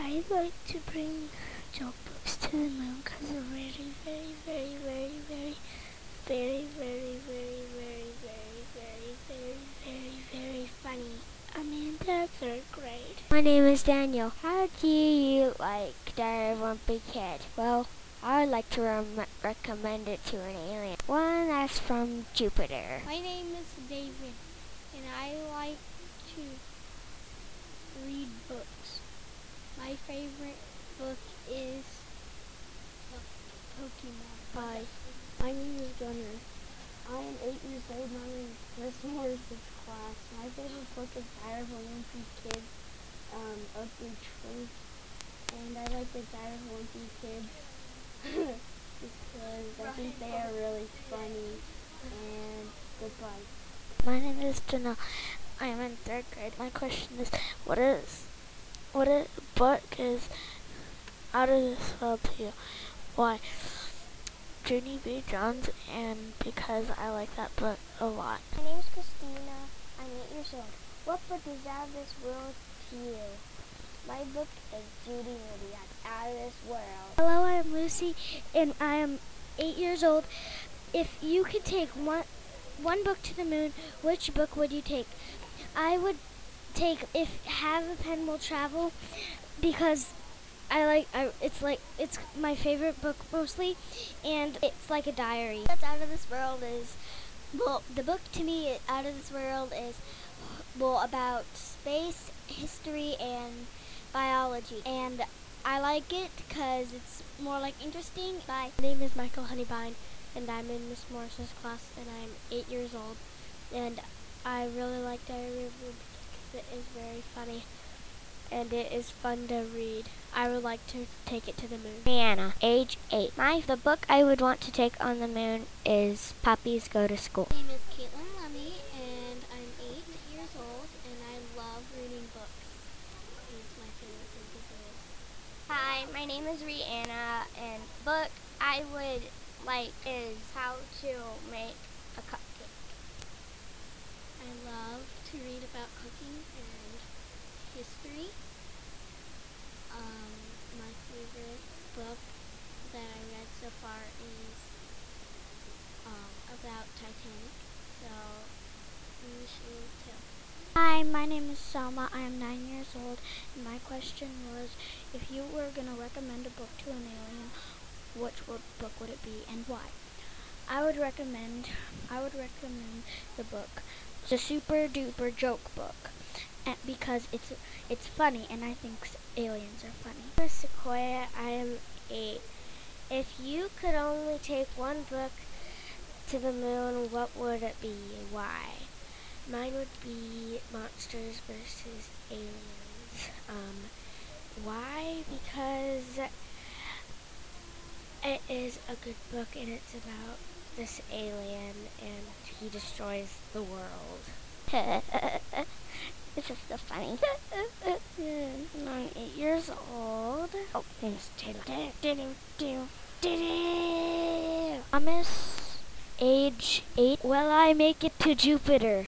I like to bring joke books to the moon because they're very, very, very, very, very, very, very, very, very, very, very, very, very, very funny. I'm in the third grade. My name is Daniel. How do you like Diary of a Wimpy Kid? Well, I would like to recommend it to an alien. One that's from Jupiter. My name is David, and I like to read books. My favorite book is Pokemon. Hi, my name is Gunnar. I am 8 years old and I'm in Miss Morris's class. My favorite book is Diary of a Wimpy Kid, Ugly Truth. And I like the Diary of a Wimpy Kids because I think they are really funny. And goodbye. My name is Janelle. I am in third grade. My question is, what a book is out of this world to you? Why? Junie B. Jones, and because I like that book a lot. My name is Christina. I'm 8 years old. What book is out of this world to you? My book is Judy Ruby. That's out of this world. Hello, I'm Lucy, and I am 8 years old. If you could take one book to the moon, which book would you take? I would take If Have a Pen Will Travel, because it's my favorite book mostly, and it's like a diary. That's out of this world is, well, the book to me out of this world is, well, about space, history, and biology. And I like it because it's more like interesting. Bye. My name is Michael Honeybine, and I'm in Miss Morris's class, and I'm 8 years old. And I really like Diary of a Wimpy Kid because it is very funny, and it is fun to read. I would like to take it to the moon. Rihanna, age 8. The book I would want to take on the moon is Puppies Go to School. My name is Caitlin Lemmy, and I'm 8 years old, and I love reading books. It's my favorite thing to do. Hi, my name is Rihanna, and book I would like is How to Make a Cupcake. I love to read about cooking and history. My favorite book that I read so far is about Titanic. So you should too. Hi, my name is Selma. I am 9 years old, and my question was, if you were going to recommend a book to an alien, which book would it be and why? I would recommend the book, the Super Duper Joke Book, because it's funny, and I think aliens are funny. I'm Sequoia. I am 8. If you could only take one book to the moon, what would it be? Why? Mine would be Monsters vs. Aliens. Why? Because it is a good book, and it's about this alien, and he destroys the world. It's just so funny. I'm 8 years old. Oh, name's Taylor. Thomas, age 8. Will I make it to Jupiter?